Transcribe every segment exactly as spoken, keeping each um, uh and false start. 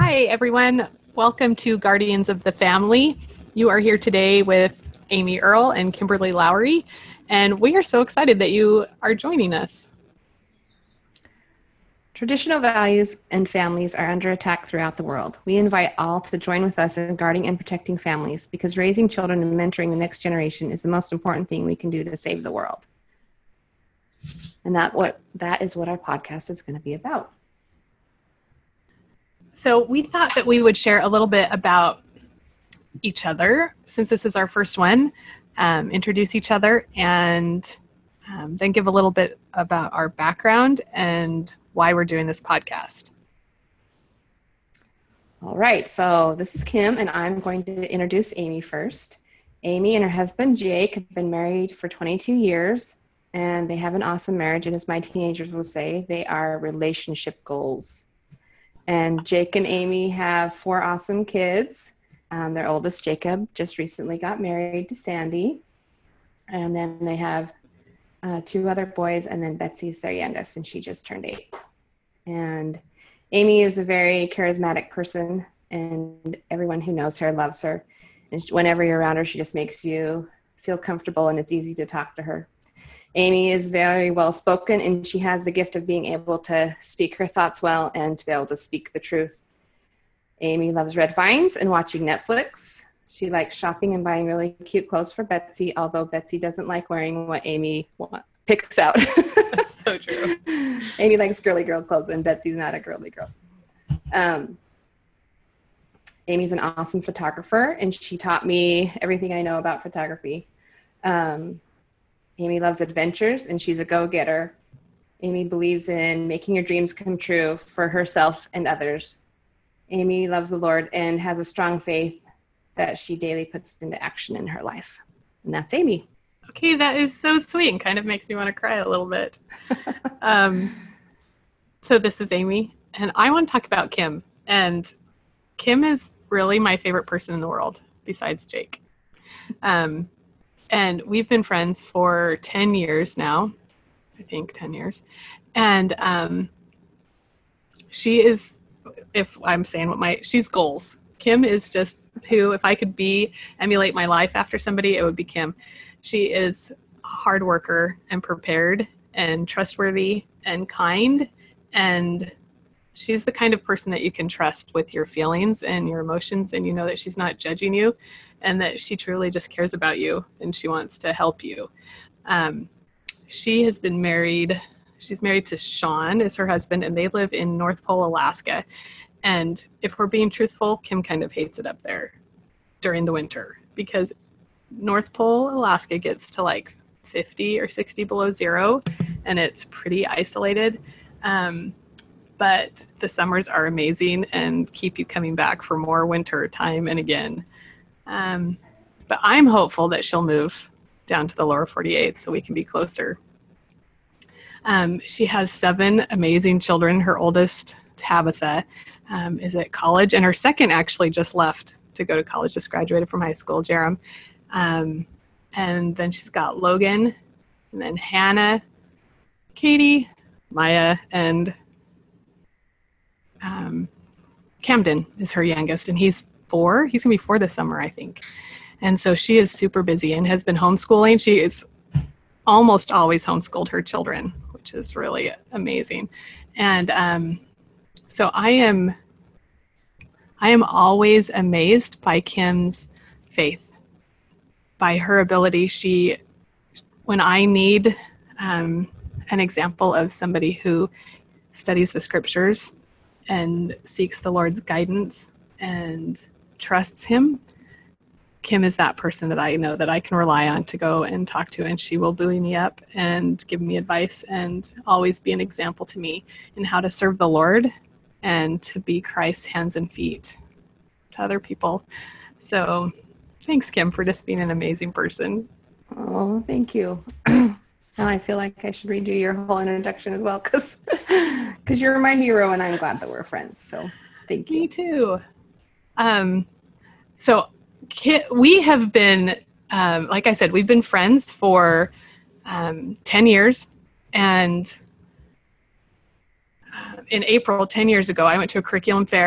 Hi, everyone. Welcome to Guardians of the Family. You are here today with Amy Earle and Kimberly Lowry, and we are so excited that you are joining us. Traditional values and families are under attack throughout the world. We invite all to join with us in guarding and protecting families because raising children and mentoring the next generation is the most important thing we can do to save the world. And that what that is what our podcast is going to be about. So we thought that we would share a little bit about each other, since this is our first one, um, introduce each other, and um, then give a little bit about our background and why we're doing this podcast. All right, so this is Kim, and I'm going to introduce Amy first. Amy and her husband, Jake, have been married for twenty-two years, and they have an awesome marriage, and as my teenagers will say, they are relationship goals. And Jake and Amy have four awesome kids. Um, their oldest, Jacob, just recently got married to Sandy. And then they have uh, two other boys, and then Betsy's their youngest, and she just turned eight. And Amy is a very charismatic person, and everyone who knows her loves her. And she, whenever you're around her, she just makes you feel comfortable, and it's easy to talk to her. Amy is very well spoken, and she has the gift of being able to speak her thoughts well and to be able to speak the truth. Amy loves red vines and watching Netflix. She likes shopping and buying really cute clothes for Betsy, although Betsy doesn't like wearing what Amy picks out. That's so true. Amy likes girly girl clothes, and Betsy's not a girly girl. Um, Amy's an awesome photographer, and she taught me everything I know about photography. Um, Amy loves adventures, and she's a go-getter. Amy believes in making your dreams come true for herself and others. Amy loves the Lord and has a strong faith that she daily puts into action in her life. And that's Amy. Okay, that is so sweet and kind of makes me want to cry a little bit. um, so this is Amy, and I want to talk about Kim. And Kim is really my favorite person in the world, besides Jake. Um, and we've been friends for ten years now, I think ten years. And um, she is, if I'm saying what my, she's goals. Kim is just who, if I could be, emulate my life after somebody, it would be Kim. She is a hard worker and prepared and trustworthy and kind. And she's the kind of person that you can trust with your feelings and your emotions. And you know that she's not judging you and that she truly just cares about you and she wants to help you. Um, she has been married. She's married to Sean, is her husband, and they live in North Pole, Alaska. And if we're being truthful, Kim kind of hates it up there during the winter because North Pole, Alaska gets to like fifty or sixty below zero, and it's pretty isolated. Um, but the summers are amazing and keep you coming back for more winter time and again. Um, but I'm hopeful that she'll move down to the lower forty-eight so we can be closer. Um, she has seven amazing children. Her oldest, Tabitha, um, is at college, and her second actually just left to go to college, just graduated from high school, Jerem. Um, and then she's got Logan, and then Hannah, Katie, Maya, and um, Camden is her youngest, and he's four. He's gonna be four this summer, I think. And so she is super busy and has been homeschooling. She is almost always homeschooled her children, which is really amazing. And um, so I am, I am always amazed by Kim's faith, by her ability. She, when I need um, an example of somebody who studies the scriptures and seeks the Lord's guidance and trusts him, Kim is that person that I know that I can rely on to go and talk to, and she will buoy me up and give me advice and always be an example to me in how to serve the Lord and to be Christ's hands and feet to other people. So thanks, Kim, for just being an amazing person. Oh, thank you. Now I feel like I should read you your whole introduction as well because because you're my hero and I'm glad that we're friends. So thank you. Me too. Um, so we have been, um, like I said, we've been friends for um, ten years. And uh, in April, ten years ago, I went to a curriculum fair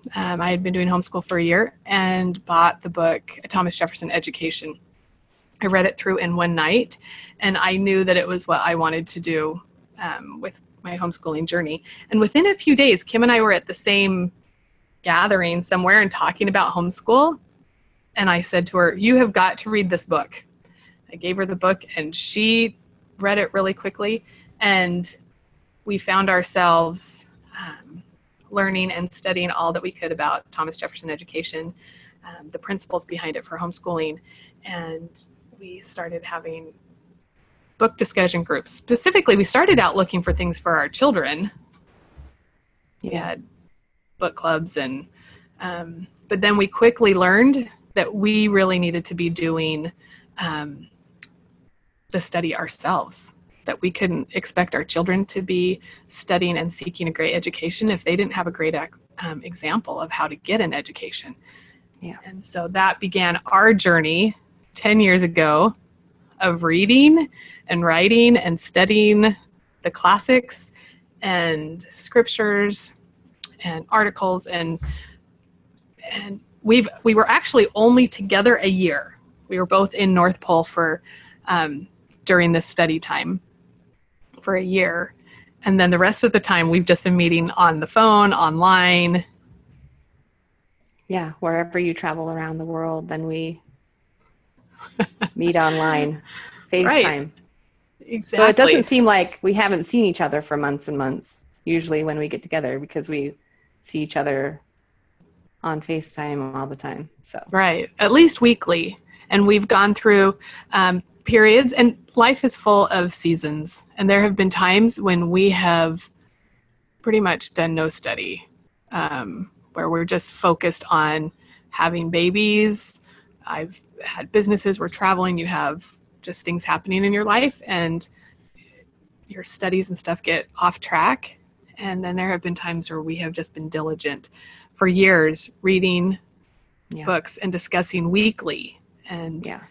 Um, I had been doing homeschool for a year and bought the book Thomas Jefferson Education. I read it through in one night, and I knew that it was what I wanted to do um, with my homeschooling journey. And within a few days, Kim and I were at the same gathering somewhere and talking about homeschool. And I said to her, "You have got to read this book." I gave her the book, and she read it really quickly. And we found ourselves um, learning and studying all that we could about Thomas Jefferson Education, um, the principles behind it for homeschooling. And we started having book discussion groups. Specifically, we started out looking for things for our children. We had book clubs, and um, but then we quickly learned that we really needed to be doing um, the study ourselves, that we couldn't expect our children to be studying and seeking a great education if they didn't have a great um, example of how to get an education. Yeah. And so that began our journey ten years ago of reading and writing and studying the classics and scriptures and articles. And and we've we were actually only together a year. We were both in North Pole for um, during this study time for a year. And then the rest of the time we've just been meeting on the phone, online. Yeah, wherever you travel around the world, then we meet online, FaceTime. Right. Exactly. So it doesn't seem like we haven't seen each other for months and months, usually when we get together, because we see each other on FaceTime all the time. So right, at least weekly. And we've gone through um, periods, and life is full of seasons. And there have been times when we have pretty much done no study, um, where we're just focused on having babies. I've had businesses, we're traveling, you have just things happening in your life, and your studies and stuff get off track. And then there have been times where we have just been diligent for years, reading yeah. books and discussing weekly. And yeah.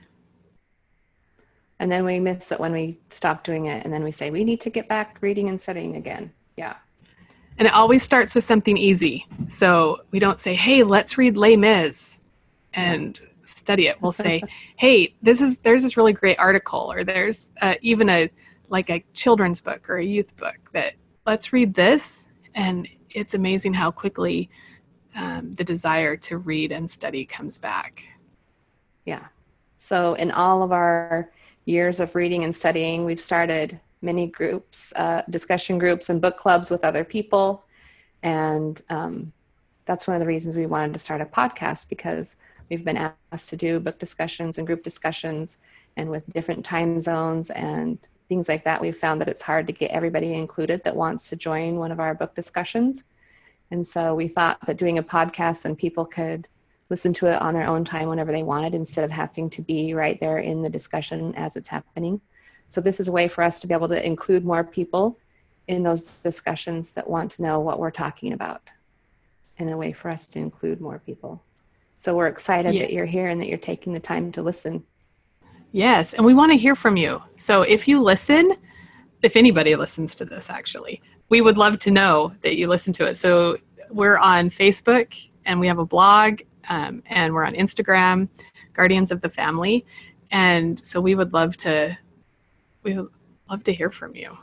And then we miss it when we stop doing it. And then we say, we need to get back reading and studying again. Yeah. And it always starts with something easy. So we don't say, hey, let's read Les Mis and yeah. study it. We'll say, hey, this is, there's this really great article, or there's uh, even a, like a children's book or a youth book that let's read this. And it's amazing how quickly um, the desire to read and study comes back. Yeah. So in all of our years of reading and studying, we've started many groups, uh, discussion groups and book clubs with other people. And um, that's one of the reasons we wanted to start a podcast, because we've been asked to do book discussions and group discussions, and with different time zones and things like that, we've found that it's hard to get everybody included that wants to join one of our book discussions. And so we thought that doing a podcast, and people could listen to it on their own time whenever they wanted, instead of having to be right there in the discussion as it's happening. So this is a way for us to be able to include more people in those discussions that want to know what we're talking about, and a way for us to include more people. So we're excited yeah. that you're here and that you're taking the time to listen. Yes, and we want to hear from you. So if you listen, if anybody listens to this, actually, we would love to know that you listen to it. So we're on Facebook, and we have a blog, um, and we're on Instagram, Guardians of the Family. And so we would love to, we would love to hear from you.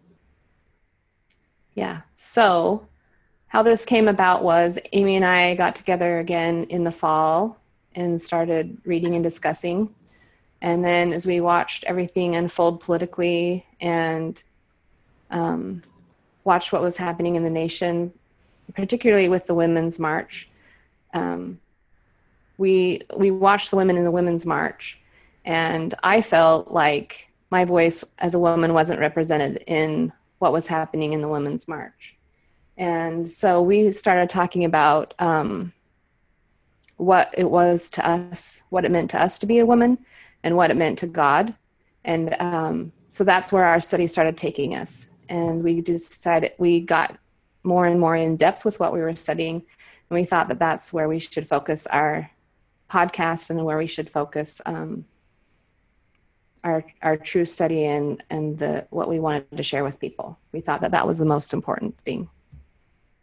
Yeah. So how this came about was Amy and I got together again in the fall and started reading and discussing. And then as we watched everything unfold politically, and um, watched what was happening in the nation, particularly with the Women's March, um, we we watched the women in the Women's March, and I felt like my voice as a woman wasn't represented in what was happening in the Women's March. And so we started talking about um, what it was to us, what it meant to us to be a woman, and what it meant to God. And um, so that's where our study started taking us. And we decided, we got more and more in depth with what we were studying. And we thought that that's where we should focus our podcast, and where we should focus um, our our true study and, and the, what we wanted to share with people. We thought that that was the most important thing.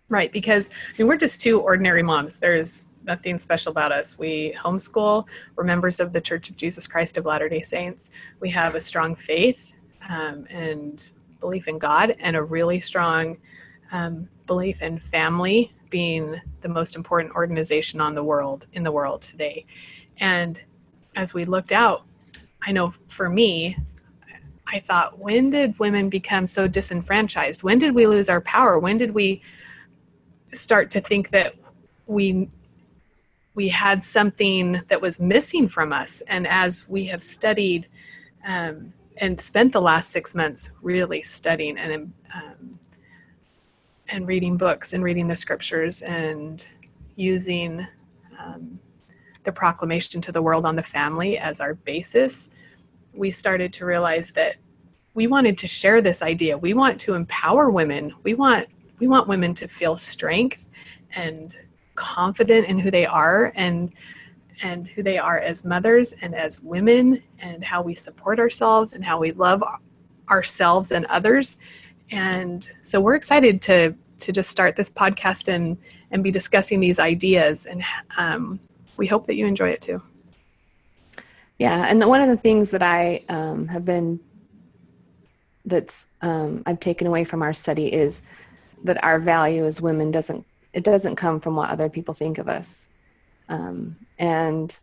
Right, because I mean, we're just two ordinary moms. There's nothing special about us. We homeschool. We're members of the Church of Jesus Christ of Latter-day Saints. We have a strong faith um, and belief in God, and a really strong um, belief in family being the most important organization on the world in the world today. And as we looked out, I know for me, I thought, when did women become so disenfranchised? When did we lose our power? When did we start to think that we we had something that was missing from us? And as we have studied um, and spent the last six months really studying and um, and reading books and reading the scriptures and using um, the proclamation to the world on the family as our basis, we started to realize that we wanted to share this idea. We want to empower women. We want we want women to feel strength and confident in who they are and and who they are as mothers and as women, and how we support ourselves and how we love ourselves and others. And so we're excited to to just start this podcast and and be discussing these ideas, and um, we hope that you enjoy it too. Yeah, and one of the things that I um, have been that's um, I've taken away from our study is that our value as women doesn't it doesn't come from what other people think of us, um, and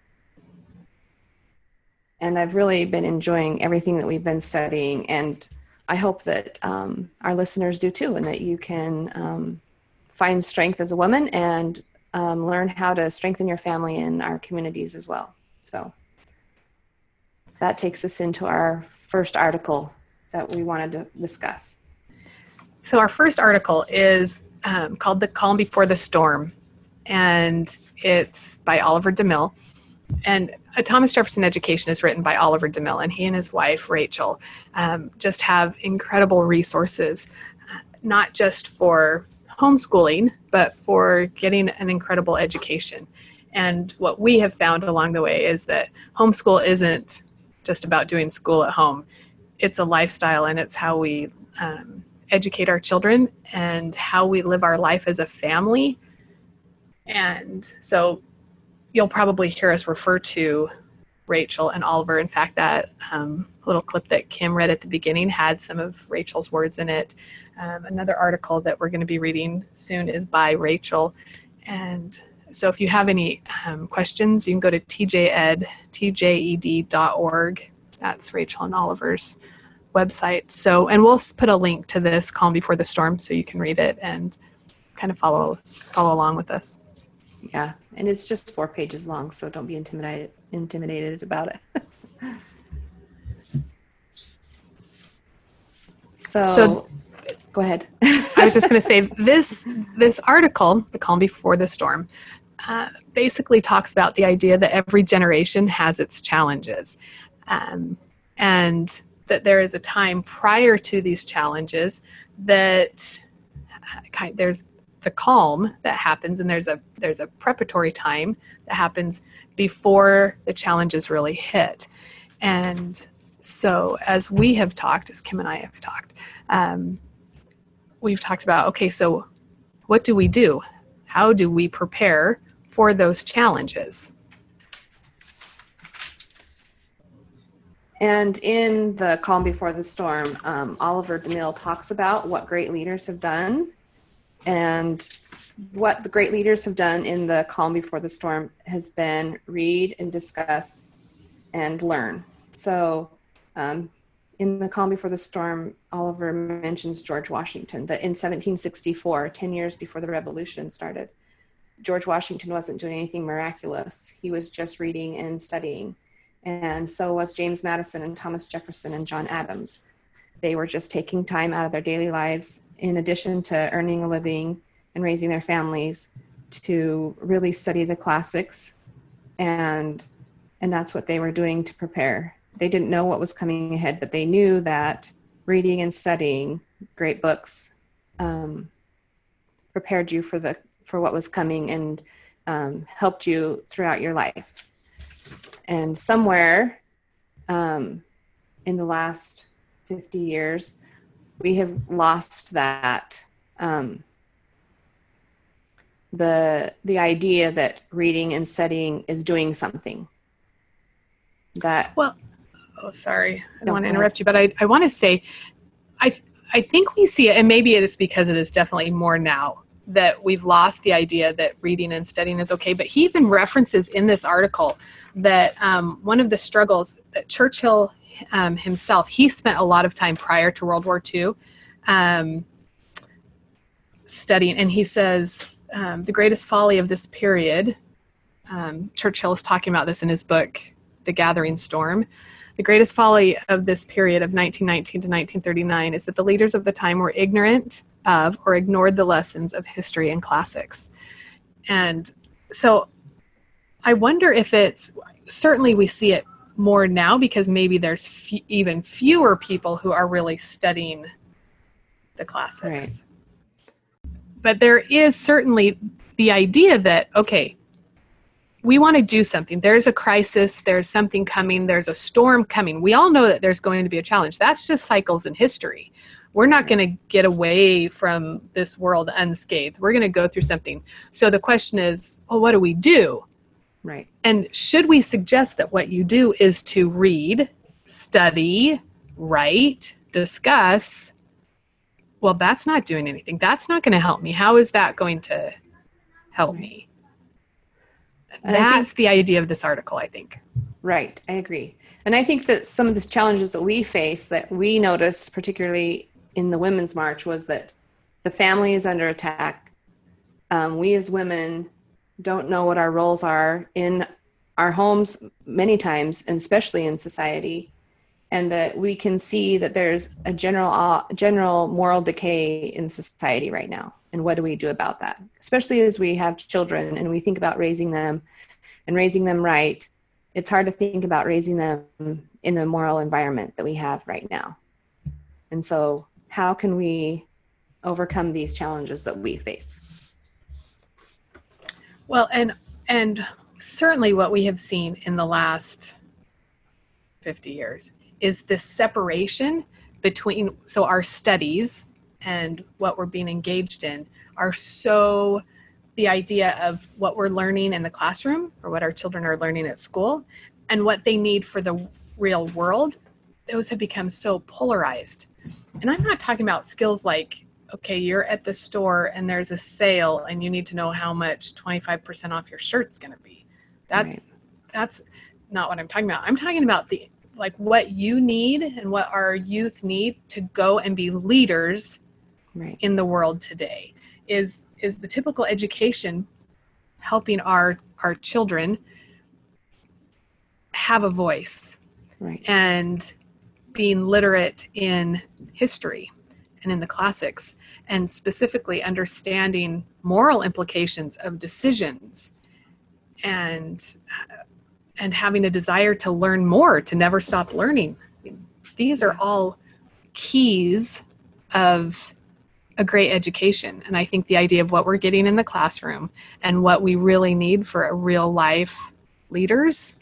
and I've really been enjoying everything that we've been studying, and I hope that um, our listeners do too, and that you can um, find strength as a woman and um, learn how to strengthen your family and our communities as well. So that takes us into our first article that we wanted to discuss. So our first article is um, called "The Calm Before the Storm," and it's by Oliver DeMille. And A Thomas Jefferson Education is written by Oliver DeMille, and he and his wife, Rachel, um, just have incredible resources, uh, not just for homeschooling, but for getting an incredible education. And what we have found along the way is that homeschool isn't just about doing school at home. It's a lifestyle, and it's how we um, educate our children and how we live our life as a family. And so you'll probably hear us refer to Rachel and Oliver. In fact, that um, little clip that Kim read at the beginning had some of Rachel's words in it. Um, another article that we're going to be reading soon is by Rachel. And so if you have any um, questions, you can go to T J Ed, T J E D dot org. That's Rachel and Oliver's website. So, and we'll put a link to this Calm Before the Storm so you can read it and kind of follow follow along with us. Yeah, and it's just four pages long, so don't be intimidated intimidated about it. so, so, go ahead. I was just going to say this this article, The Calm Before the Storm, uh, basically talks about the idea that every generation has its challenges, um, and that there is a time prior to these challenges that uh, kind there's the calm that happens, and there's a there's a preparatory time that happens before the challenges really hit. And so as we have talked, as Kim and I have talked, um, we've talked about, okay, so what do we do? How do we prepare for those challenges? And in the Calm Before the Storm, um, Oliver DeMille talks about what great leaders have done. And what the great leaders have done in the Calm Before the Storm has been read and discuss and learn. So um, in the Calm Before the Storm, Oliver mentions George Washington, that in seventeen sixty-four, ten years before the Revolution started, George Washington wasn't doing anything miraculous. He was just reading and studying. And so was James Madison and Thomas Jefferson and John Adams. They were just taking time out of their daily lives, in addition to earning a living and raising their families, to really study the classics. And and that's what they were doing to prepare. They didn't know what was coming ahead, but they knew that reading and studying great books um, prepared you for the for what was coming and um, helped you throughout your life. And somewhere um, in the last fifty years, we have lost that um, the the idea that reading and studying is doing something. That Well, oh, sorry, I don't No, want to go ahead. interrupt you, but I, I want to say, I, th- I think we see it, and maybe it is because it is definitely more now, that we've lost the idea that reading and studying is okay. But he even references in this article that um, one of the struggles that Churchill um, himself, he spent a lot of time prior to World War Two um, studying, and he says um, the greatest folly of this period, um, Churchill is talking about this in his book, The Gathering Storm. The greatest folly of this period of nineteen nineteen to nineteen thirty-nine is that the leaders of the time were ignorant of or ignored the lessons of history and classics. And so I wonder if it's, certainly we see it more now because maybe there's f- even fewer people who are really studying the classics. Right. But there is certainly the idea that, okay, we want to do something. There's a crisis. There's something coming. There's a storm coming. We all know that there's going to be a challenge. That's just cycles in history. We're not going to get away from this world unscathed. We're going to go through something. So the question is, well, what do we do? Right. And should we suggest that what you do is to read, study, write, discuss? Well, that's not doing anything. That's not going to help me. How is that going to help Right. me? And I That's think, the idea of this article, I think. right, I agree. And I think that some of the challenges that we face that we noticed, particularly in the Women's March, was that the family is under attack. Um, we as women don't know what our roles are in our homes many times, and especially in society, and that we can see that there's a general uh, general moral decay in society right now. And what do we do about that? Especially as we have children and we think about raising them and raising them right. It's hard to think about raising them in the moral environment that we have right now. And so how can we overcome these challenges that we face? Well, and and certainly what we have seen in the last fifty years is this separation between, so our studies and what we're being engaged in are so, the idea of what we're learning in the classroom or what our children are learning at school and what they need for the real world, those have become so polarized. And I'm not talking about skills like, okay, you're at the store and there's a sale and you need to know how much twenty-five percent off your shirt's going to be. That's, right. That's not what I'm talking about. I'm talking about the, like what you need and what our youth need to go and be leaders right. in the world today. Is, is the typical education helping our, our children have a voice, right. and being literate in history and in the classics, and specifically understanding moral implications of decisions, and and having a desire to learn more, to never stop learning. These are all keys of a great education. And I think the idea of what we're getting in the classroom and what we really need for a real life leaders,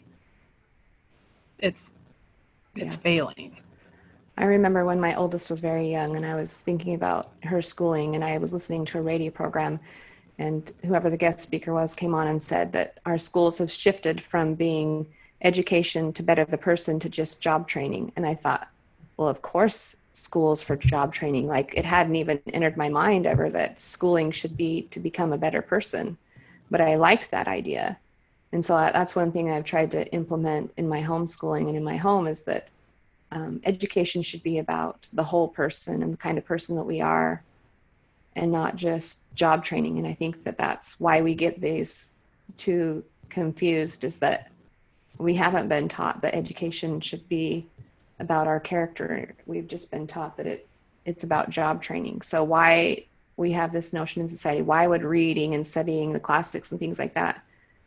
it's it's yeah. failing. I remember when my oldest was very young and I was thinking about her schooling, and I was listening to a radio program, and whoever the guest speaker was came on and said that our schools have shifted from being education to better the person to just job training. And I thought, well, of course, schools for job training. Like, it hadn't even entered my mind ever that schooling should be to become a better person. But I liked that idea. And so that's one thing I've tried to implement in my homeschooling and in my home, is that um, education should be about the whole person and the kind of person that we are, and not just job training. And I think that that's why we get these two confused, is that we haven't been taught that education should be about our character. We've just been taught that it it's about job training. So why we have this notion in society, why would reading and studying the classics and things like that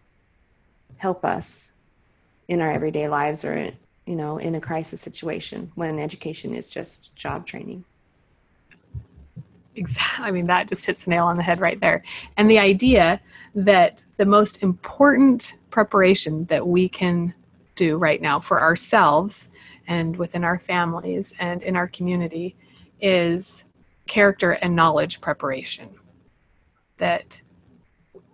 help us in our everyday lives, or, you know, in a crisis situation, when education is just job training? Exactly. I mean, that just hits the nail on the head right there. And the idea that the most important preparation that we can do right now for ourselves and within our families and in our community is character and knowledge preparation. That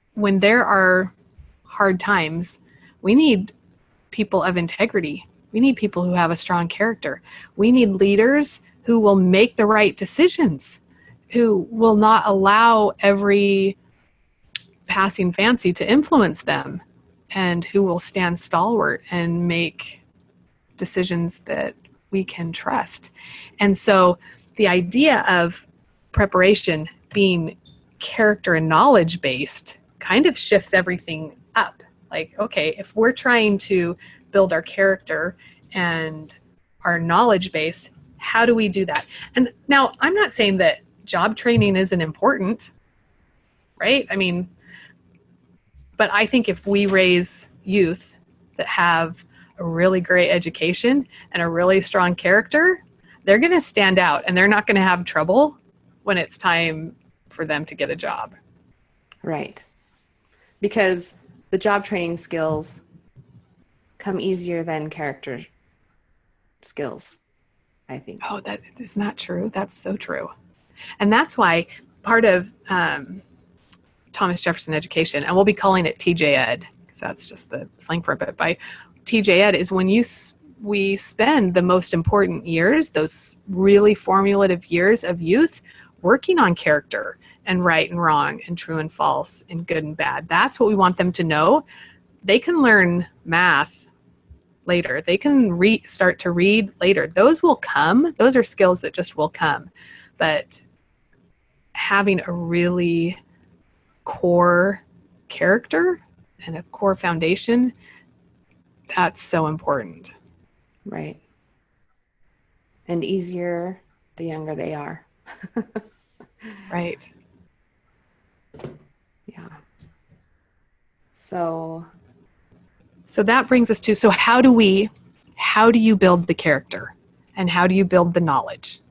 when there are hard times, we need people of integrity. We need people who have a strong character. We need leaders who will make the right decisions, who will not allow every passing fancy to influence them, and who will stand stalwart and make decisions that we can trust. And so the idea of preparation being character and knowledge based kind of shifts everything up. Like, okay, if we're trying to build our character and our knowledge base, how do we do that? And now I'm not saying that job training isn't important, right? I mean, but I think if we raise youth that have a really great education and a really strong character, they're going to stand out and they're not going to have trouble when it's time for them to get a job. Right. Because the job training skills come easier than character skills, I think. Oh, that is not true. That's so true. And that's why part of um, Thomas Jefferson education, and we'll be calling it T J Ed, because that's just the slang for it, by T J Ed is when you we spend the most important years, those really formulative years of youth, working on character and right and wrong and true and false and good and bad. That's what we want them to know. They can learn math later. They can re- start to read later. Those will come. Those are skills that just will come. But having a really core character and a core foundation, that's so important. Right. And easier the younger they are. Right. Yeah. So So that brings us to, so how do we, how do you build the character and how do you build the knowledge?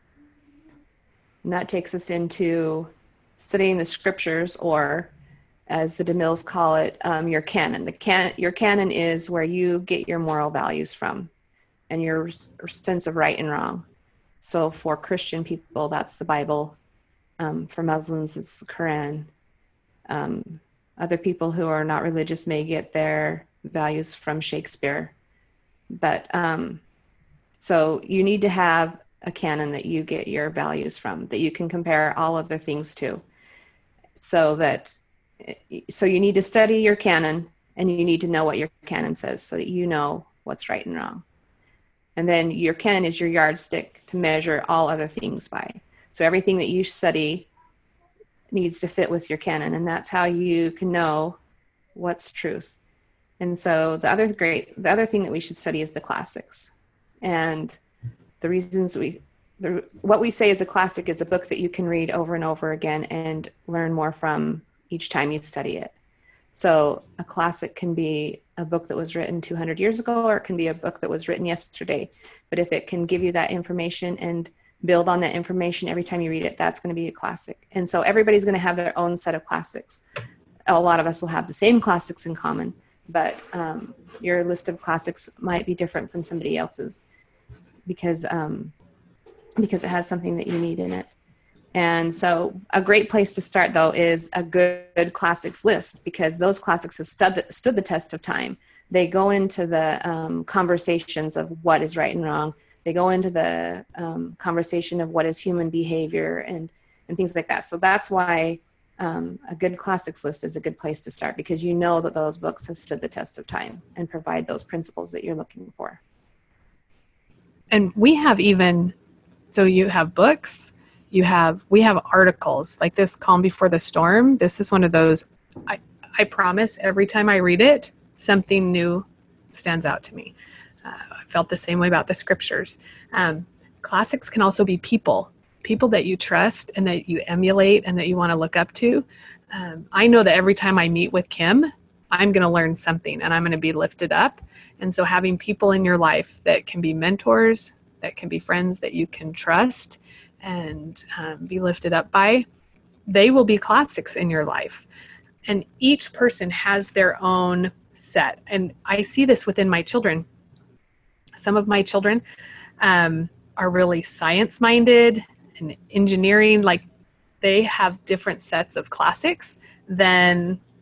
and that takes us into studying the scriptures, or as the DeMills call it, um, your canon. The can your canon is where you get your moral values from and your s- sense of right and wrong. So for Christian people, that's the Bible. Um, for Muslims, it's the Quran. Um, other people who are not religious may get their values from Shakespeare. But um, so you need to have a canon that you get your values from, that you can compare all other things to. So that, so you need to study your canon, and you need to know what your canon says so that you know what's right and wrong. And then your canon is your yardstick to measure all other things by. So everything that you study needs to fit with your canon, and that's how you can know what's truth. And so the other great, the other thing that we should study is the classics. And the reasons we, the, what we say is a classic is a book that you can read over and over again and learn more from each time you study it. So a classic can be a book that was written two hundred years ago, or it can be a book that was written yesterday. But if it can give you that information and build on that information every time you read it, that's going to be a classic. And so everybody's going to have their own set of classics. A lot of us will have the same classics in common, but um, your list of classics might be different from somebody else's because um, because it has something that you need in it. And so a great place to start, though, is a good classics list, because those classics have stood the, stood the test of time. They go into the um, conversations of what is right and wrong. They go into the um, conversation of what is human behavior and, and things like that. So that's why um, a good classics list is a good place to start, because you know that those books have stood the test of time and provide those principles that you're looking for. And we have even, so you have books, you have, we have articles like this, Calm Before the Storm. This is one of those, I, I promise every time I read it, something new stands out to me. Uh, I felt the same way about the scriptures. Um, classics can also be people, people that you trust and that you emulate and that you want to look up to. Um, I know that every time I meet with Kim, I'm going to learn something and I'm going to be lifted up. And so having people in your life that can be mentors, that can be friends that you can trust and um, be lifted up by, they will be classics in your life. And each person has their own set. And I see this within my children. Some of my children um, are really science-minded and engineering. Like, they have different sets of classics than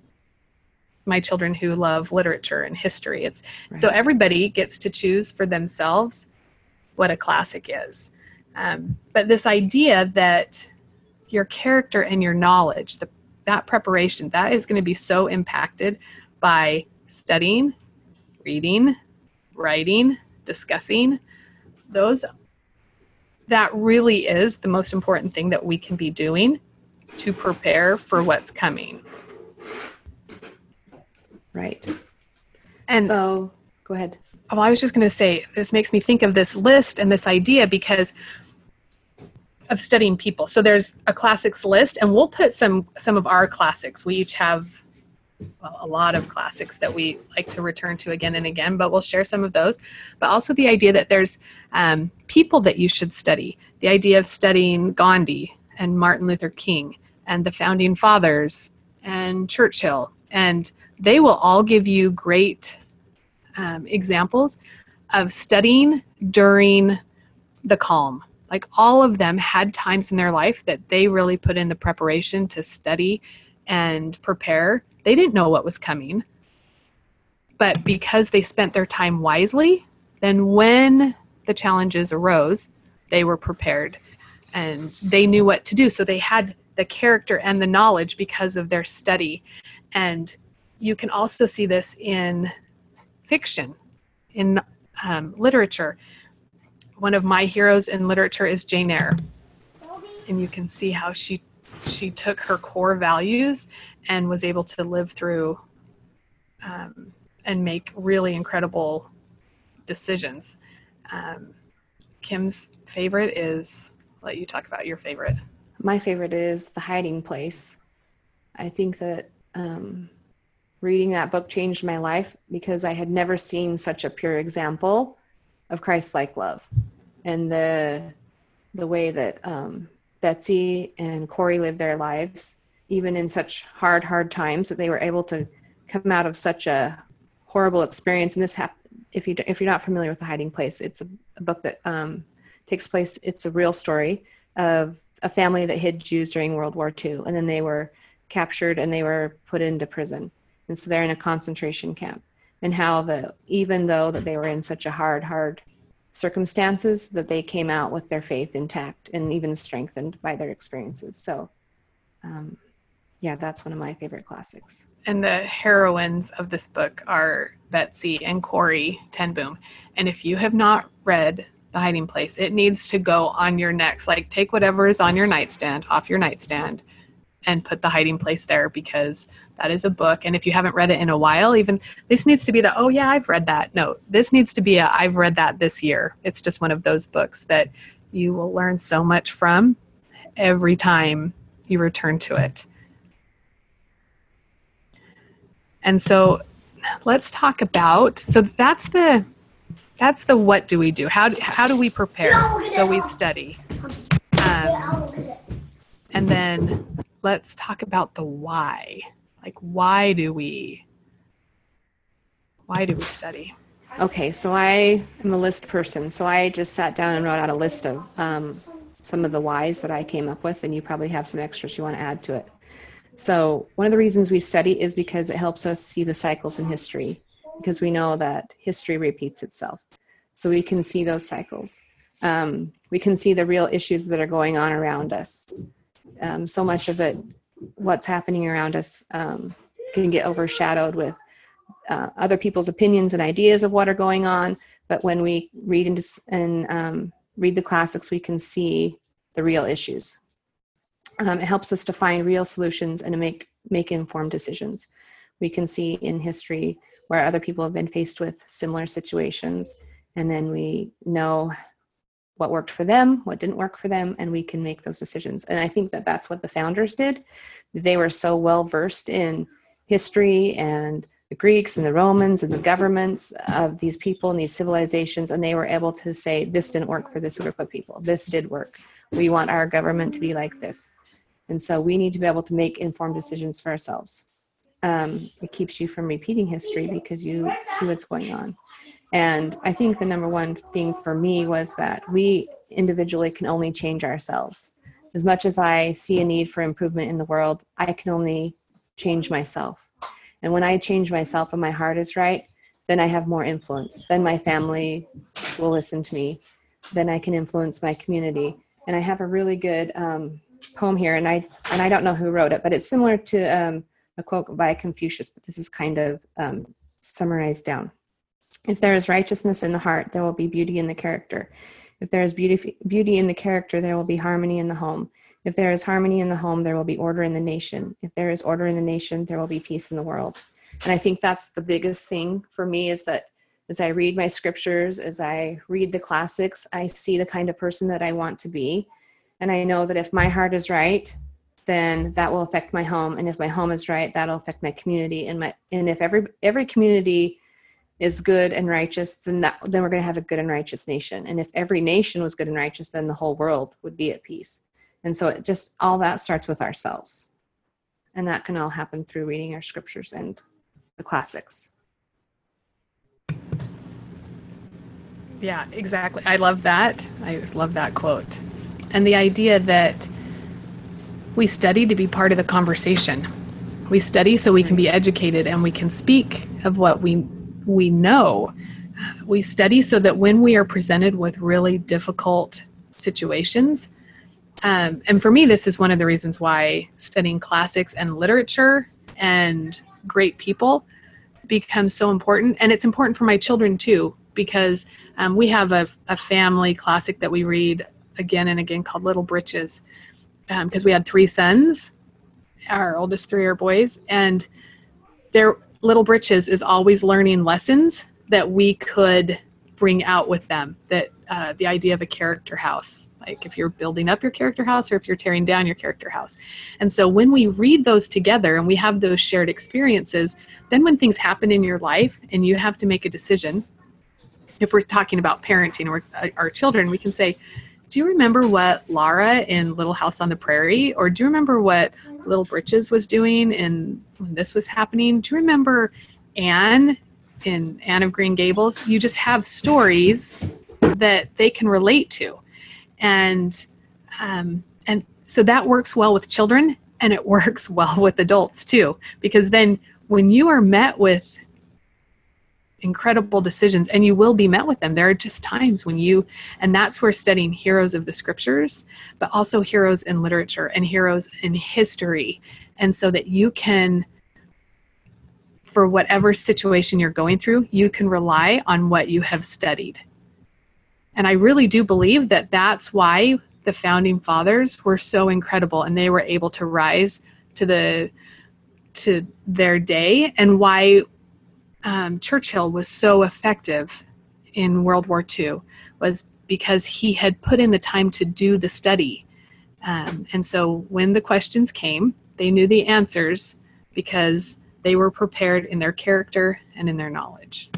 my children who love literature and history. It's Right. so everybody gets to choose for themselves what a classic is. Um, but this idea that your character and your knowledge, the, that preparation, that is going to be so impacted by studying, reading, writing, discussing, those, that really is the most important thing that we can be doing to prepare for what's coming. Right. And so, go ahead. Oh, I was just going to say, this makes me think of this list and this idea because of studying people. So there's a classics list, and we'll put some some of our classics. We each have well, a lot of classics that we like to return to again and again, but we'll share some of those. But also the idea that there's um, people that you should study. The idea of studying Gandhi and Martin Luther King and the Founding Fathers and Churchill, and they will all give you great um, examples of studying during the calm. Like all of them had times in their life that they really put in the preparation to study and prepare. They didn't know what was coming, but because they spent their time wisely, then when the challenges arose, they were prepared and they knew what to do. So they had the character and the knowledge because of their study. And you can also see this in fiction, in um, literature. One of my heroes in literature is Jane Eyre. And you can see how she she took her core values and was able to live through um, and make really incredible decisions. Um, Kim's favorite is, I'll let you talk about your favorite. My favorite is The Hiding Place. I think that um, reading that book changed my life because I had never seen such a pure example of Christ-like love, and the the way that um, Betsy and Corey lived their lives, even in such hard, hard times, that they were able to come out of such a horrible experience. And this happened, if you if you're not familiar with The Hiding Place, it's a, a book that um, takes place. It's a real story of a family that hid Jews during World War Two, and then they were captured and they were put into prison, and so they're in a concentration camp. And how the even though that they were in such a hard, hard circumstances, that they came out with their faith intact and even strengthened by their experiences. So, um, yeah, that's one of my favorite classics. And the heroines of this book are Betsy and Corey ten Boom. And if you have not read The Hiding Place, it needs to go on your next. Like, take whatever is on your nightstand off your nightstand and put The Hiding Place there, because that is a book. And if you haven't read it in a while, even this needs to be the, oh yeah, I've read that. No, this needs to be a, I've read that this year. It's just one of those books that you will learn so much from every time you return to it. And so let's talk about, so that's the, that's the, what do we do? How do, how do we prepare? So we study. Um, and then let's talk about the why. Like, why do we, why do we study? Okay, so I am a list person. So I just sat down and wrote out a list of um, some of the whys that I came up with, and you probably have some extras you want to add to it. So one of the reasons we study is because it helps us see the cycles in history, because we know that history repeats itself. So we can see those cycles. Um, we can see the real issues that are going on around us. Um, so much of it, what's happening around us, um, can get overshadowed with uh, other people's opinions and ideas of what are going on. But when we read into, and um, read the classics, we can see the real issues. Um, it helps us to find real solutions and to make, make informed decisions. We can see in history where other people have been faced with similar situations, and then we know what worked for them, what didn't work for them, and we can make those decisions. And I think that that's what the founders did. They were so well versed in history and the Greeks and the Romans and the governments of these people and these civilizations, and they were able to say, this didn't work for this group of people. This did work. We want our government to be like this. And so we need to be able to make informed decisions for ourselves. Um, it keeps you from repeating history because you see what's going on. And I think the number one thing for me was that we individually can only change ourselves. As much as I see a need for improvement in the world, I can only change myself. And when I change myself and my heart is right, then I have more influence. Then my family will listen to me. Then I can influence my community. And I have a really good um, poem here, and I and I don't know who wrote it, but it's similar to um, a quote by Confucius, but this is kind of um, summarized down. If there is righteousness in the heart, there will be beauty in the character. If there is beauty, beauty in the character, there will be harmony in the home. If there is harmony in the home, there will be order in the nation. If there is order in the nation, there will be peace in the world. And I think that's the biggest thing for me, is that as I read my scriptures, as I read the classics, I see the kind of person that I want to be. And I know that if my heart is right, then that will affect my home. And if my home is right, that'll affect my community. And my and if every every community is good and righteous, then that then we're going to have a good and righteous nation. And if every nation was good and righteous, then the whole world would be at peace. And so it just, all that starts with ourselves. And that can all happen through reading our scriptures and the classics. Yeah, exactly. I love that. I just love that quote. And the idea that we study to be part of the conversation. We study so we can be educated and we can speak of what we we know. We study so that when we are presented with really difficult situations, um, and for me, this is one of the reasons why studying classics and literature and great people becomes so important. And it's important for my children too, because um, we have a, a family classic that we read again and again called Little Britches, because um, we had three sons. Our oldest three are boys, and their Little Britches is always learning lessons that we could bring out with them. That uh, the idea of a character house, like if you're building up your character house or if you're tearing down your character house. And so when we read those together and we have those shared experiences, then when things happen in your life and you have to make a decision, if we're talking about parenting or uh, our children, we can say, do you remember what Laura in Little House on the Prairie, or do you remember what Little Britches was doing and when this was happening? Do you remember Anne in Anne of Green Gables? You just have stories that they can relate to. And, um, and so that works well with children, and it works well with adults too, because then when you are met with incredible decisions, and you will be met with them, there are just times when you, and that's where studying heroes of the scriptures, but also heroes in literature and heroes in history. And so that you can, for whatever situation you're going through, you can rely on what you have studied. And I really do believe that that's why the founding fathers were so incredible, and they were able to rise to the, to their day, and why Um, Churchill was so effective in World War Two was because he had put in the time to do the study. Um, and so when the questions came, they knew the answers because they were prepared in their character and in their knowledge.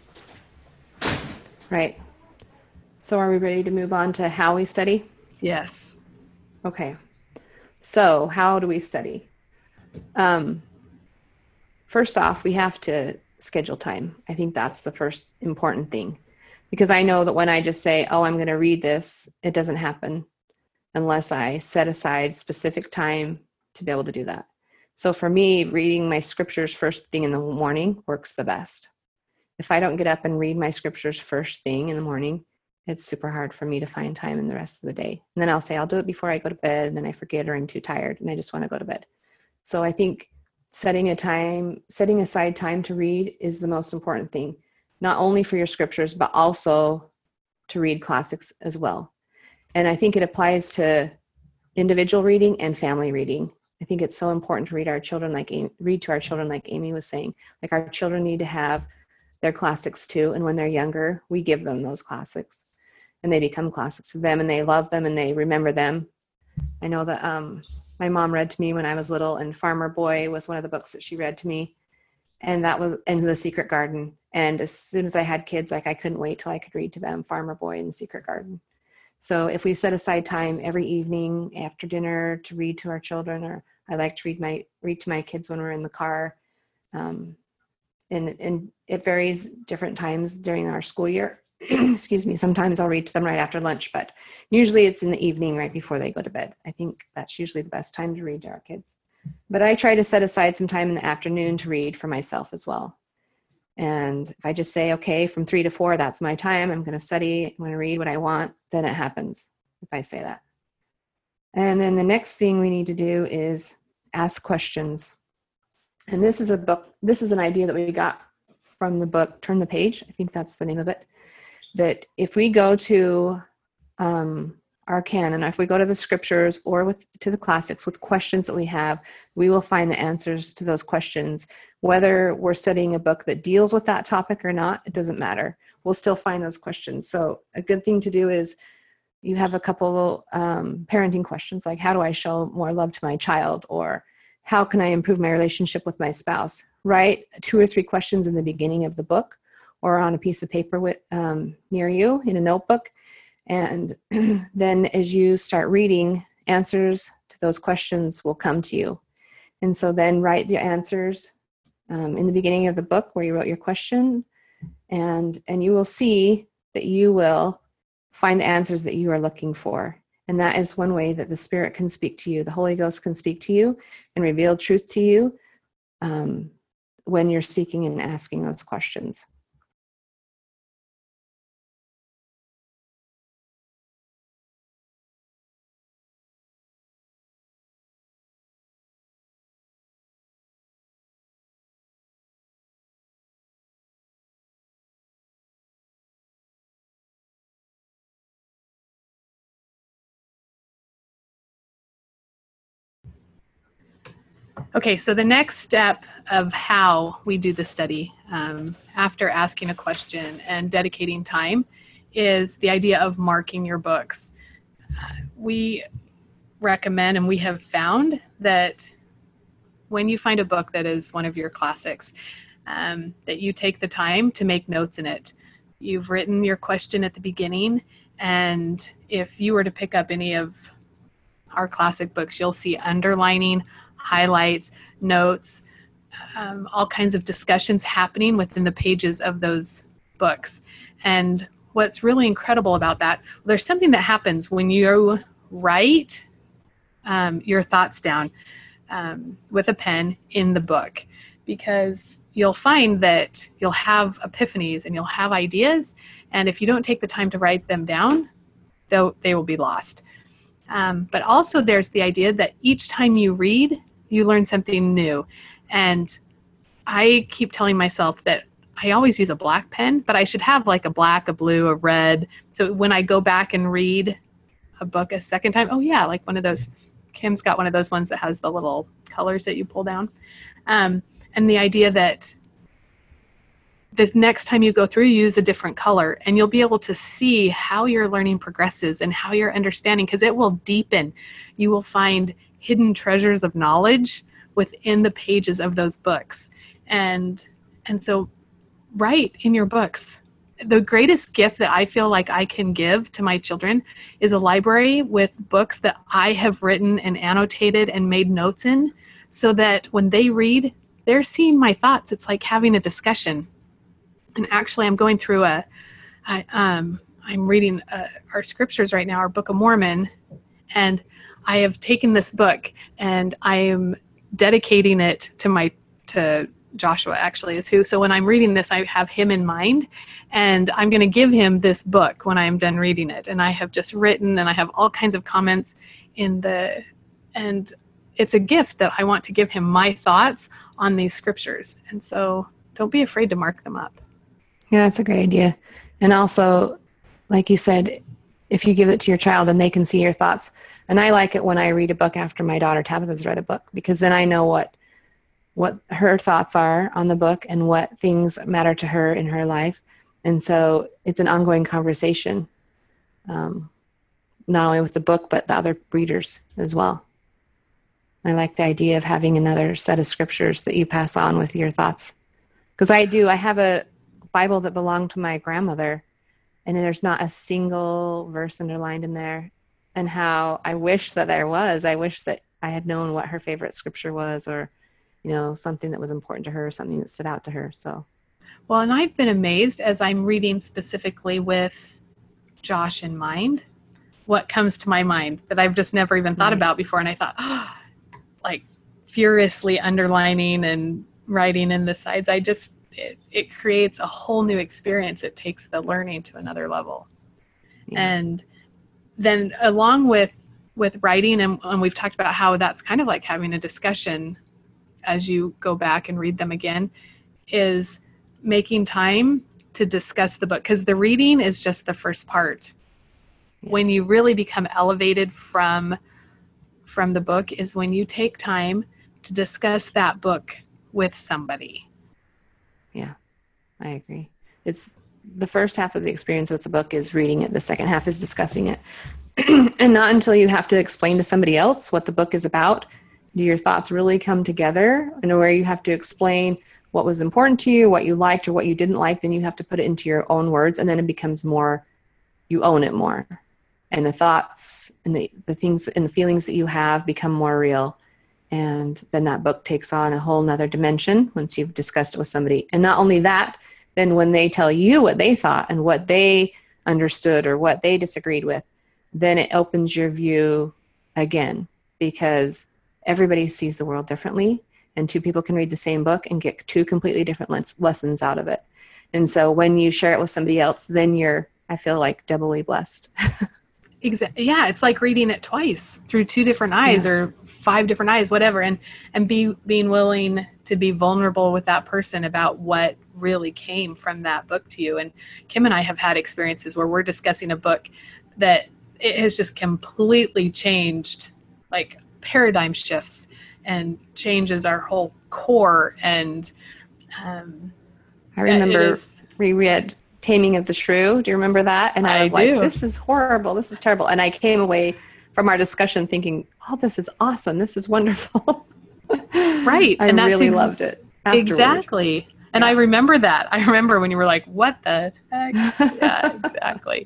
Right. So are we ready to move on to how we study? Yes. Okay. So how do we study? Um, first off, we have to schedule time. I think that's the first important thing, because I know that when I just say, oh, I'm going to read this, it doesn't happen unless I set aside specific time to be able to do that. So for me, reading my scriptures first thing in the morning works the best. If I don't get up and read my scriptures first thing in the morning, it's super hard for me to find time in the rest of the day. And then I'll say, I'll do it before I go to bed, and then I forget, or I'm too tired and I just want to go to bed. So I think setting a time, setting aside time to read is the most important thing, not only for your scriptures, but also to read classics as well. And I think it applies to individual reading and family reading. I think it's so important to read our children, like read to our children, like Amy was saying. Like, our children need to have their classics too. And when they're younger, we give them those classics, and they become classics to them, and they love them and they remember them. I know that, um, my mom read to me when I was little, and Farmer Boy was one of the books that she read to me. And that was, and The Secret Garden. And as soon as I had kids, like, I couldn't wait till I could read to them Farmer Boy and The Secret Garden. So if we set aside time every evening after dinner to read to our children, or I like to read my, read to my kids when we're in the car. Um, and, and it varies different times during our school year. Excuse me. Sometimes I'll read to them right after lunch, but usually it's in the evening right before they go to bed. I think that's usually the best time to read to our kids. But I try to set aside some time in the afternoon to read for myself as well. And if I just say, okay, from three to four, that's my time. I'm going to study. I'm going to read what I want. Then it happens if I say that. And then the next thing we need to do is ask questions. And this is a book. This is an idea that we got from the book, Turn the Page. I think that's the name of it. That if we go to um, our canon, if we go to the scriptures or with to the classics with questions that we have, we will find the answers to those questions. Whether we're studying a book that deals with that topic or not, it doesn't matter. We'll still find those questions. So a good thing to do is you have a couple um, parenting questions, like how do I show more love to my child, or how can I improve my relationship with my spouse? Write two or three questions in the beginning of the book or on a piece of paper with, um, near you in a notebook. And then as you start reading, answers to those questions will come to you. And so then write the answers um, in the beginning of the book where you wrote your question, and, and you will see that you will find the answers that you are looking for. And that is one way that the Spirit can speak to you. The Holy Ghost can speak to you and reveal truth to you um, when you're seeking and asking those questions. Okay, so the next step of how we do the study um, after asking a question and dedicating time is the idea of marking your books. Uh, we recommend, and we have found that when you find a book that is one of your classics, um, that you take the time to make notes in it. You've written your question at the beginning, and if you were to pick up any of our classic books, you'll see underlining, highlights, notes, um, all kinds of discussions happening within the pages of those books. And what's really incredible about that, there's something that happens when you write um, your thoughts down um, with a pen in the book, because you'll find that you'll have epiphanies and you'll have ideas, and if you don't take the time to write them down, they'll, they will be lost. Um, but also there's the idea that each time you read, you learn something new. And I keep telling myself that I always use a black pen, but I should have like a black, a blue, a red. So when I go back and read a book a second time, oh yeah, like one of those, Kim's got one of those ones that has the little colors that you pull down. Um, and the idea that the next time you go through, you use a different color, and you'll be able to see how your learning progresses and how you're understanding, because it will deepen. You will find hidden treasures of knowledge within the pages of those books. And, and so write in your books. The greatest gift that I feel like I can give to my children is a library with books that I have written and annotated and made notes in, so that when they read, they're seeing my thoughts. It's like having a discussion. And actually, I'm going through a, I, um, I'm reading uh, our scriptures right now, our Book of Mormon, and I have taken this book and I am dedicating it to my, to Joshua actually is who. So when I'm reading this, I have him in mind, and I'm going to give him this book when I'm done reading it. And I have just written, and I have all kinds of comments in the, and it's a gift that I want to give him, my thoughts on these scriptures. And so don't be afraid to mark them up. Yeah, that's a great idea. And also, like you said, if you give it to your child, then they can see your thoughts. And I like it when I read a book after my daughter Tabitha's read a book, because then I know what what her thoughts are on the book and what things matter to her in her life. And so it's an ongoing conversation, um, not only with the book, but the other readers as well. I like the idea of having another set of scriptures that you pass on with your thoughts. Because I do, I have a Bible that belonged to my grandmother, and there's not a single verse underlined in there. And how I wish that there was. I wish that I had known what her favorite scripture was, or, you know, something that was important to her, something that stood out to her. So, well, and I've been amazed as I'm reading specifically with Josh in mind, what comes to my mind that I've just never even thought right. about before. And I thought, oh, like furiously underlining and writing in the sides. I just, it, it creates a whole new experience. It takes the learning to another level. Yeah. And then along with, with writing, and, and we've talked about how that's kind of like having a discussion as you go back and read them again, is making time to discuss the book. Because the reading is just the first part. Yes. When you really become elevated from, from the book is when you take time to discuss that book with somebody. Yeah, I agree. It's the first half of the experience with the book is reading it. The second half is discussing it. And not until you have to explain to somebody else what the book is about do your thoughts really come together, and where you have to explain what was important to you, what you liked or what you didn't like, then you have to put it into your own words, and then it becomes more, you own it more. And the thoughts and the, the things and the feelings that you have become more real. And then that book takes on a whole nother dimension once you've discussed it with somebody. And not only that, then when they tell you what they thought and what they understood or what they disagreed with, then it opens your view again, because everybody sees the world differently, and two people can read the same book and get two completely different les- lessons out of it. And so when you share it with somebody else, then you're, I feel like, doubly blessed. Exactly. Yeah, it's like reading it twice through two different eyes, yeah. or five different eyes, whatever. And and be being willing to be vulnerable with that person about what really came from that book to you. And Kim and I have had experiences where we're discussing a book that it has just completely changed, like paradigm shifts, and changes our whole core. And um, I remember is, we read Taming of the Shrew. Do you remember that? And I was I like, this is horrible. This is terrible. And I came away from our discussion thinking, oh, this is awesome. This is wonderful. Right. I and that's really ex- loved it. Afterward. Exactly. And yeah. I remember that. I remember when you were like, what the heck? Yeah, exactly.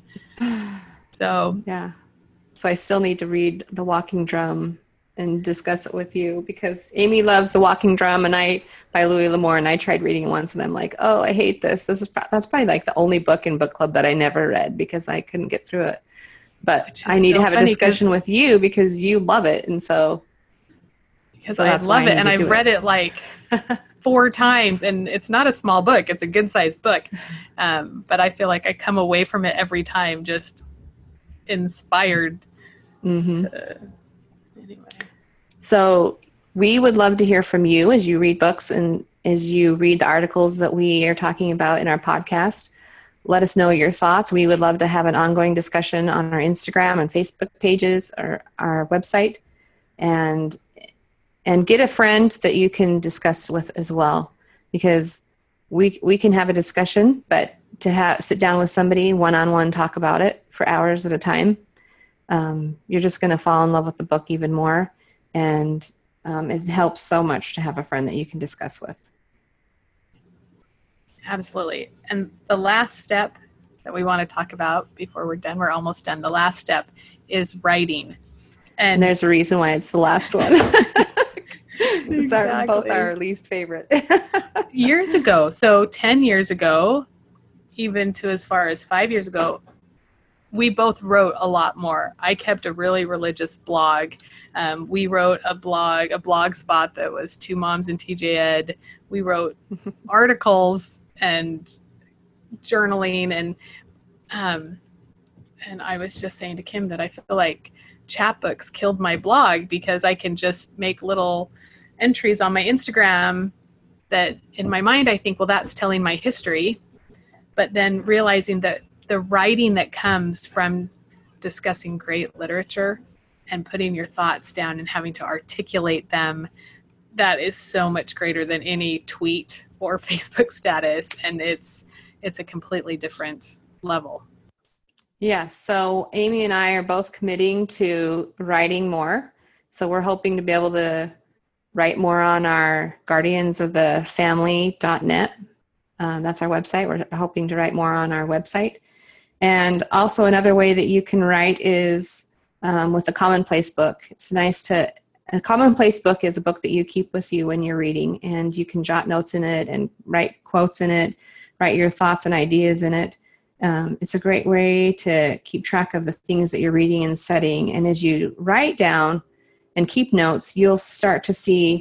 So, yeah. So I still need to read The Walking Drum and discuss it with you, because Amy loves The Walking Drum and I by Louis L'Amour, and I tried reading it once and I'm like, oh, I hate this. This is that's probably like the only book in book club that I never read because I couldn't get through it. But I need so to have a discussion with you because you love it, and so because so I love it, I and I've it. read it like four times, and it's not a small book; it's a good-sized book. Um, but I feel like I come away from it every time just inspired. Mm-hmm. To, anyway. So we would love to hear from you as you read books and as you read the articles that we are talking about in our podcast. Let us know your thoughts. We would love to have an ongoing discussion on our Instagram and Facebook pages or our website, and and get a friend that you can discuss with as well, because we we can have a discussion, but to have sit down with somebody one-on-one, talk about it for hours at a time, um, you're just going to fall in love with the book even more. And um, it helps so much to have a friend that you can discuss with. Absolutely. And the last step that we want to talk about before we're done, we're almost done. The last step is writing. And, and there's a reason why it's the last one. It's exactly. our, both our least favorite. Years ago, so ten years ago, even to as far as five years ago, we both wrote a lot more. I kept a really religious blog. Um, we wrote a blog, a blog spot that was Two Moms and T J Ed. We wrote articles and journaling, and um, and I was just saying to Kim that I feel like chapbooks killed my blog, because I can just make little entries on my Instagram that in my mind I think, well, that's telling my history. But then realizing that the writing that comes from discussing great literature and putting your thoughts down and having to articulate them, that is so much greater than any tweet or Facebook status. And it's it's a completely different level. Yeah, so Amy and I are both committing to writing more. So we're hoping to be able to write more on our guardians of the family dot net. Um, that's our website. We're hoping to write more on our website. And also another way that you can write is um, with a commonplace book. It's nice to, a commonplace book is a book that you keep with you when you're reading, and you can jot notes in it and write quotes in it, write your thoughts and ideas in it. Um, it's a great way to keep track of the things that you're reading and studying. And as you write down and keep notes, you'll start to see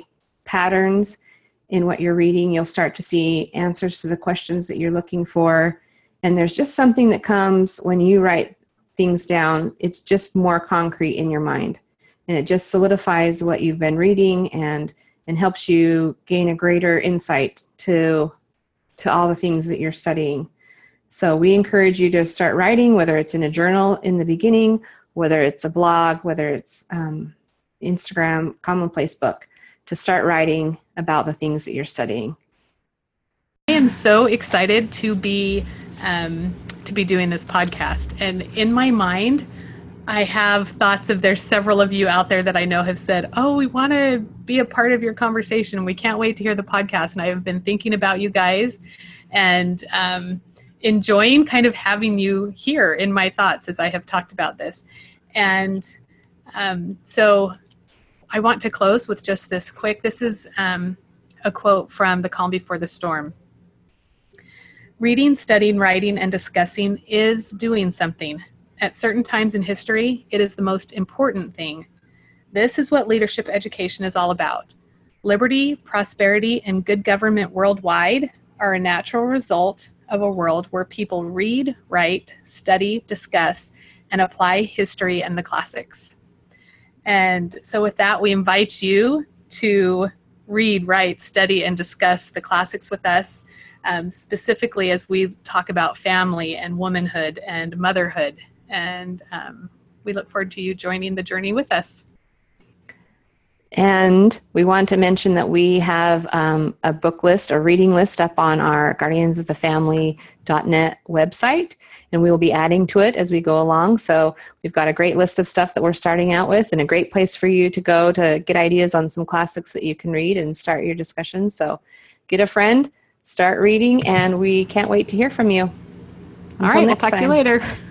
patterns in what you're reading. You'll start to see answers to the questions that you're looking for. And there's just something that comes when you write things down. It's just more concrete in your mind. And it just solidifies what you've been reading and, and helps you gain a greater insight to, to all the things that you're studying. So we encourage you to start writing, whether it's in a journal in the beginning, whether it's a blog, whether it's um, Instagram, commonplace book, to start writing about the things that you're studying. I am so excited to be um, to be doing this podcast. And in my mind, I have thoughts of there's several of you out there that I know have said, oh, we want to be a part of your conversation. We can't wait to hear the podcast. And I have been thinking about you guys and um, enjoying kind of having you here in my thoughts as I have talked about this. And um, so I want to close with just this quick, this is um, a quote from The Calm Before the Storm. Reading, studying, writing, and discussing is doing something. At certain times in history, it is the most important thing. This is what leadership education is all about. Liberty, prosperity, and good government worldwide are a natural result of a world where people read, write, study, discuss, and apply history and the classics. And so with that, we invite you to read, write, study, and discuss the classics with us, um, specifically as we talk about family and womanhood and motherhood. And um, we look forward to you joining the journey with us. And we want to mention that we have um, a book list or reading list up on our guardians of the family dot net website, and we will be adding to it as we go along. So we've got a great list of stuff that we're starting out with and a great place for you to go to get ideas on some classics that you can read and start your discussion. So get a friend, start reading, and we can't wait to hear from you. All right, we'll talk to you later.